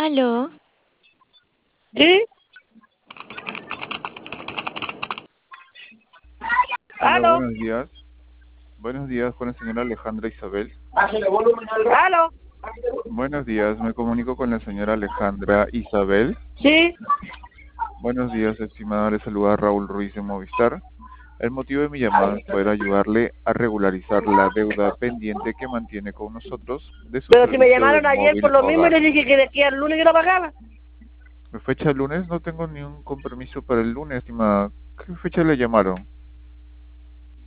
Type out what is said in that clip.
Aló, ¿Sí? Aló, ¿Aló? buenos días. Buenos días con la señora Alejandra Isabel. ¿Aló? Buenos días, me comunico con la señora Alejandra Isabel. ¿Sí? Buenos días, estimada, le saluda Raúl Ruiz de Movistar. El motivo de mi llamada es poder ayudarle a regularizar la deuda pendiente que mantiene con nosotros de su Pero si me servicio de llamaron ayer por móvil lo mismo y hogar. les dije que de aquí al lunes yo lo pagaba. ¿Qué fecha lunes? No tengo ni un compromiso para el lunes, estimada. ¿Qué fecha le llamaron?